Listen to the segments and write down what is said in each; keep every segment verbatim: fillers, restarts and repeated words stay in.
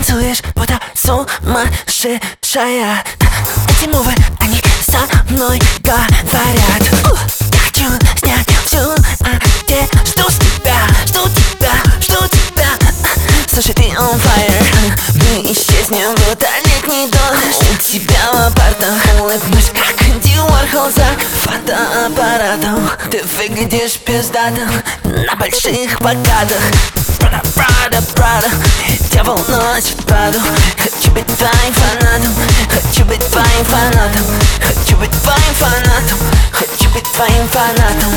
танцуешь, будто сумасшедшая. Эти мувы, они со мной говорят. Я хочу снять всю одежду с тебя, жду тебя, жду тебя. Слушай, ты on fire. Мы исчезнем, будто летний дождь. У тебя в апартах улыбнусь, как Энди Уорхол за фотоаппаратом. Ты выглядишь пиздатым на больших плакатах. Прада, Прада, Прада, дьявол ночь в Праду. Хочу быть твоим фанатом, хочу быть твоим фанатом, хочу быть твоим фанатом, хочу быть твоим фанатом.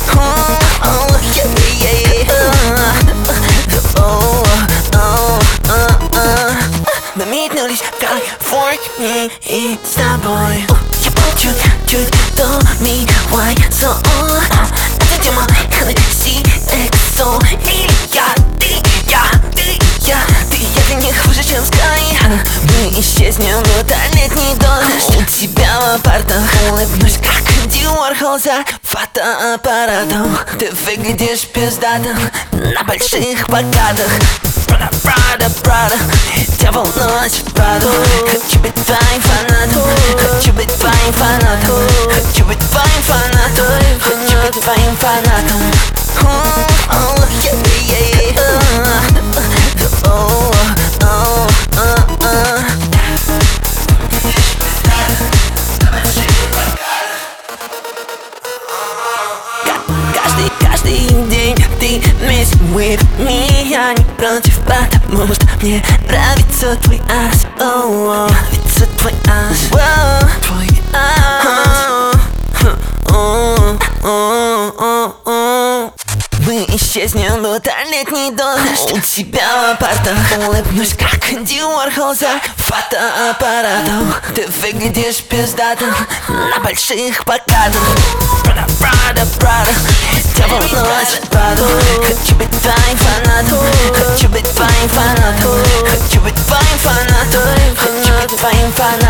Мы метнулись в Калифорнии и с тобой. Я был чуть-чуть до мивай зон. Это тема си экс о. Или я, ты, я, ты, я, ты, я для них хуже, чем Sky. Мы исчезнем, будто летний дождь. У тебя в апартах улыбнусь, как Энди Уорхол за фотоаппаратом. Ты выглядишь пиздатым на больших плакатах. Прада, Прада, Прада, дьявол ночь в Праду. Хочу быть твоим фанатом, хочу быть твоим фанатом, хочу быть твоим фанатом, хочу быть твоим фанатом. Каждый, каждый день ты вместе with me. Я не против, потому что мне нравится твой ас. Нравится твой ас, твой ас. Мы исчезнем, будто летний дождь. У тебя в апартах улыбнусь, как Энди Уорхол за фотоаппаратом. Ты выглядишь пиздатым на больших плакатах. Прада, Прада, Прада, дьявол ночь в Праду. Хочу быть твоим фанатом, хочу быть твоим фанатом, хочу быть твоим фанатом, хочу быть твоим фанатом.